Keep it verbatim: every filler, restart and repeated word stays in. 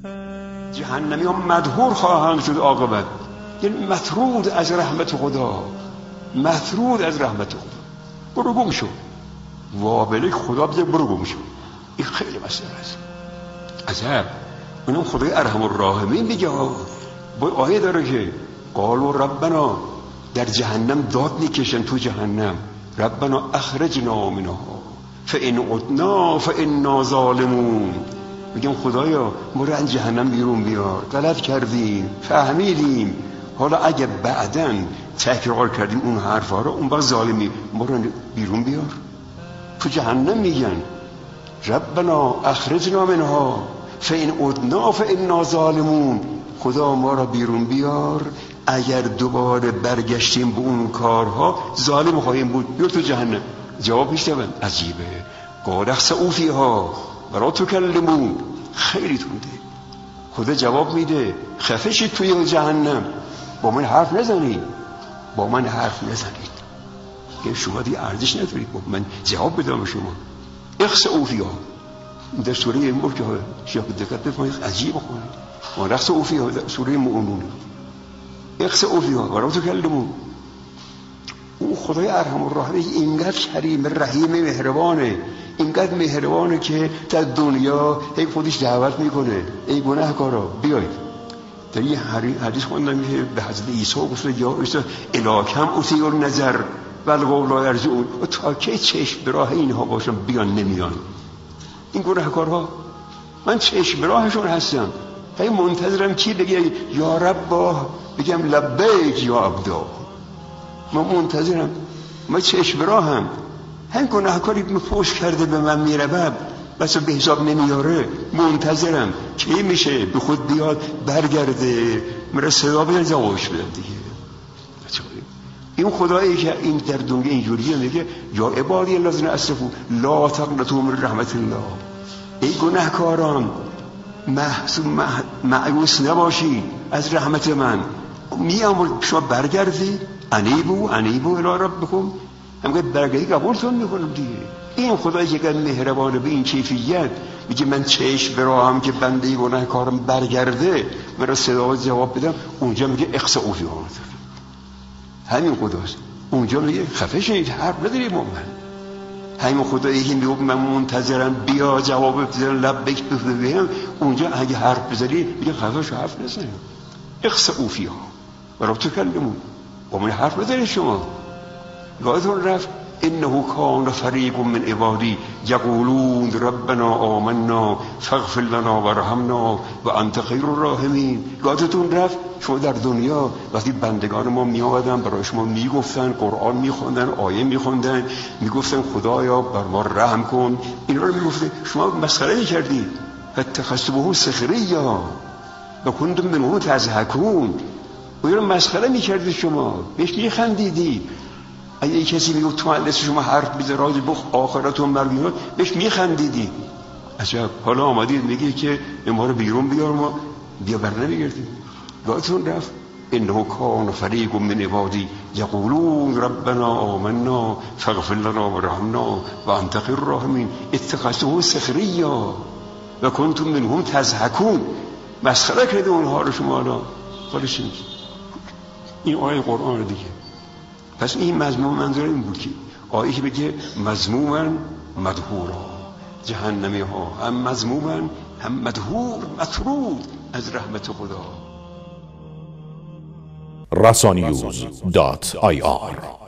جهنمی ها مدحور خواهند شد عاقبت، یعنی مطرود از رحمت خدا، مطرود از رحمت خدا. برو گم شو، وابله خدا بگه برو گم شو. این خیلی مسئله است. عجب. اونم خدای ارحم الراحمین میگه با آیه داره که قالوا ربنا، در جهنم داد میکشن تو جهنم، ربنا اخرجنا منها فان عدنا فانا ظالمون. میگم خدایا ما رو از جهنم بیرون بیار، غلط کردیم، فهمیدیم، حالا اگه بعداً تکرار کردیم اون حرفا رو اون وقت ظالمی، ما رو بیرون بیار. تو جهنم میگن ربنا اخرجنا منها فان عدنا فانا ظالمون، خدا ما را بیرون بیار اگر دوباره برگشتیم به اون کارها ظالم خواهیم بود، بیار تو جهنم. جواب میشنون عجیبه. قال اخسئوا فیها ولا تکلمون. خیلی تونده. خدا جواب میده خفه شید توی جهنم، با من حرف نزنید، با من حرف نزنید که شما دی ارزش ندارید، با من جواب بدم به شما. اخسئوا فیها در سوره ملک شیخ دقت بفرمایید عجیب خونه. و اخسئوا فیها سوره مؤمنون. اخسئوا فیها ولا تکلمون. او خدای ارحم الراحمین اینقدر کریم رحیم مهربانه، اینقدر مهربانه که در دنیا هی خودش دعوت میکنه ای گناهکارا بیایید. در یه حدیث خوندم که به حضرت عیسی گفت یا عیسی الاکم اطیع النظر والقول لا یرجعون، تا که چشم به راه اینها باشم بیان نمیان این گناهکارها. من چشم به راهشون هستم، هی منتظرم کی بگه یا رب، بگم لبیک یا عبدا. من منتظرم، من چشم به راهم. هم گناهکاری پشت کرده به من میره بس به حساب نمیاره، منتظرم کی میشه به خود بیاد برگرده مرا صدا بدن جوابش بدم دیگه. این خدایی که این در دنیا اینجوریه میگه یا عبادی الذین اسرفوا لا تقنطوا من رحمت الله. ای گناهکاران محزون مایوس نباشید از رحمت من، میام شما برگردید. انیبو انیبو الی ربکم، همگه برگردی قبولتون میکنم دیگه. این خدایی که مهربانه به این کیفیت میگه من چشم براهم که بنده گناهکارم برگرده مرا صدا جواب بدم، اونجا میگه اخسئوا فیها. همین خداست. اونجا میگه خفه شید حرف نداری با من. همین خدایی که میگه من منتظرم بیا جواب بده لبیک بگم، اونجا اگه حرف بزنی میگه خفه شو حرف نزن. اخسئوا فیها ولا تکلمون. با من حرف بزنید شما. یادتون رفت انه کان فریق من عبادی یقولون ربنا آمنا فاغفر لنا وارحمنا و انت خیر الراحمین. یادتون رفت شما در دنیا وقتی بندگان ما می آمدن برای شما میگفتن، قرآن میخوندن، آیه میخوندن، میگفتن خدایا بر ما رحم کن، اینا رو میگفتن، شما مسخره میکردید. اتخذتموه سخریا و کنتم منه تضحکون. و اینا مسخره میکردید، شما بهش میخندیدید. اگه کسی میگفت تو مجلس شما حرف میزنه راجع به آخرت و مرگ اینا بهش میخندیدی. عجب حالا آمدید میگه که ما رو بیرون بیار، ما بیا بر نمیگردیم. یادتون رفت انه کان فریق من عبادی یقولون ربنا آمنا فاغفر لنا وارحمنا و انت خیر الراحمین اتخذتموه سخریا و کنتم منهم تضحکون. مسخره کرده اونها رو شما. الان خودش این آیه قرآن دیگه. پس این مضمون منظور این بود که آیه که بگه مذمومن مدحورا، جهنمی ها هم مذمومن هم مدحور مطرود از رحمت خدا. رسانیوز دات آی آر